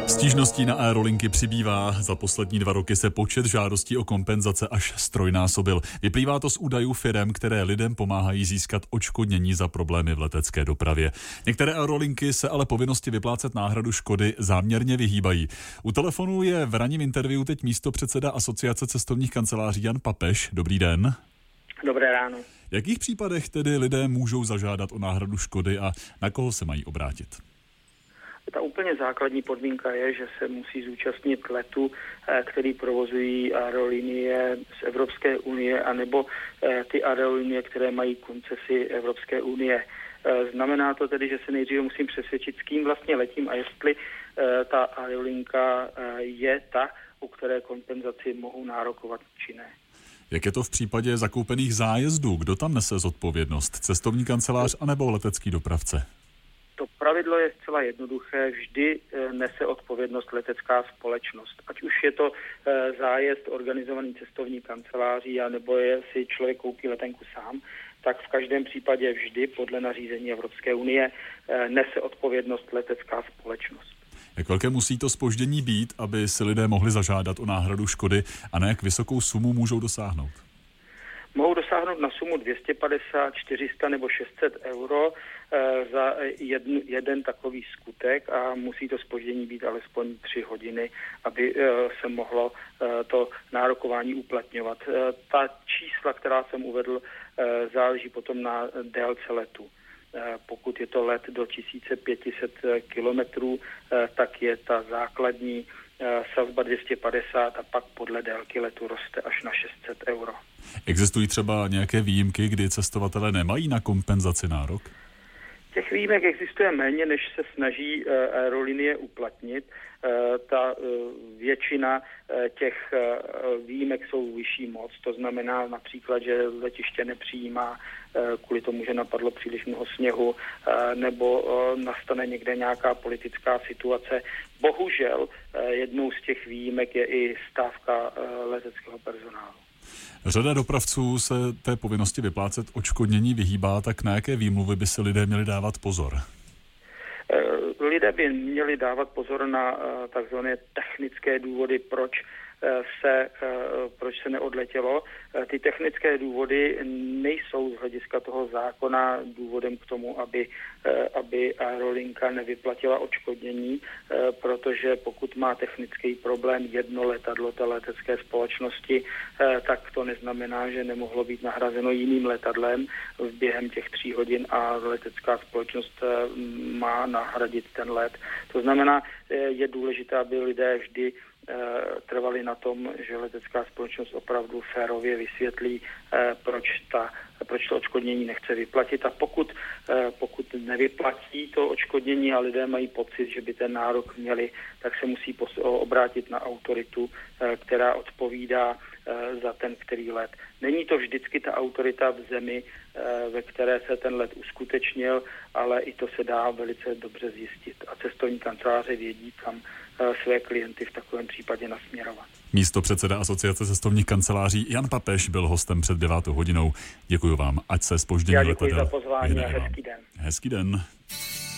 Stížností na aerolinky přibývá. Za poslední 2 roky se počet žádostí o kompenzace až ztrojnásobil. Vyplývá to z údajů firem, které lidem pomáhají získat odškodnění za problémy v letecké dopravě. Některé aerolinky se ale povinnosti vyplácet náhradu škody záměrně vyhýbají. U telefonu je v ranním interview teď místopředseda Asociace cestovních kanceláří Jan Papeš. Dobrý den. Dobré ráno. V jakých případech tedy lidé můžou zažádat o náhradu škody a na koho se mají obrátit? Ta úplně základní podmínka je, že se musí zúčastnit letu, který provozují aerolinie z Evropské unie, anebo ty aerolinie, které mají koncesi Evropské unie. Znamená to tedy, že se nejdříve musím přesvědčit, s kým vlastně letím a jestli ta aerolinka je ta, u které kompenzaci mohou nárokovat či ne. Jak je to v případě zakoupených zájezdů? Kdo tam nese zodpovědnost? Cestovní kancelář anebo letecký dopravce? To pravidlo je zcela jednoduché, vždy nese odpovědnost letecká společnost. Ať už je to zájezd organizovaný cestovní kanceláří, anebo si člověk koupí letenku sám, tak v každém případě vždy podle nařízení Evropské unie nese odpovědnost letecká společnost. Jak velké musí to zpoždění být, aby si lidé mohli zažádat o náhradu škody a na jak vysokou sumu můžou dosáhnout? Mohou dosáhnout na sumu 250, 400 nebo 600 euro za jeden takový skutek a musí to zpoždění být alespoň 3 hodiny, aby se mohlo to nárokování uplatňovat. Ta čísla, která jsem uvedl, záleží potom na délce letu. Pokud je to let do 1500 kilometrů, tak je ta základní sazba 250 a pak podle délky letu roste až na 600 euro. Existují třeba nějaké výjimky, kdy cestovatelé nemají na kompenzaci nárok? Těch výjimek existuje méně, než se snaží aerolinie uplatnit. Ta většina těch výjimek jsou vyšší moc. To znamená například, že letiště nepřijímá kvůli tomu, že napadlo příliš mnoho sněhu, nebo nastane někde nějaká politická situace. Bohužel jednou z těch výjimek je i stávka leteckého personálu. Řada dopravců se té povinnosti vyplácet odškodnění vyhýbá, tak na jaké výmluvy by si lidé měli dávat pozor? Lidé by měli dávat pozor na takzvané technické důvody, proč se neodletělo. Ty technické důvody nejsou z hlediska toho zákona důvodem k tomu, aby aerolinka nevyplatila odškodnění, protože pokud má technický problém jedno letadlo té letecké společnosti, tak to neznamená, že nemohlo být nahrazeno jiným letadlem během těch 3 hodin a letecká společnost má nahradit ten let. To znamená, je důležité, aby lidé vždy trvali na tom, že letecká společnost opravdu férově vysvětlí, proč to odškodnění nechce vyplatit. A pokud nevyplatí to odškodnění a lidé mají pocit, že by ten nárok měli, tak se musí obrátit na autoritu, která odpovídá za ten který let. Není to vždycky ta autorita v zemi, ve které se ten let uskutečnil, ale i to se dá velice dobře zjistit. A cestovní kanceláře vědí, kam své klienty v takovém případě nasměrovat. Místopředseda Asociace cestovních kanceláří Jan Papeš byl hostem před 9 hodinou. Děkuji vám, ať se zpoždění letadel. Já děkuji za pozvání a hezký den. Hezký den.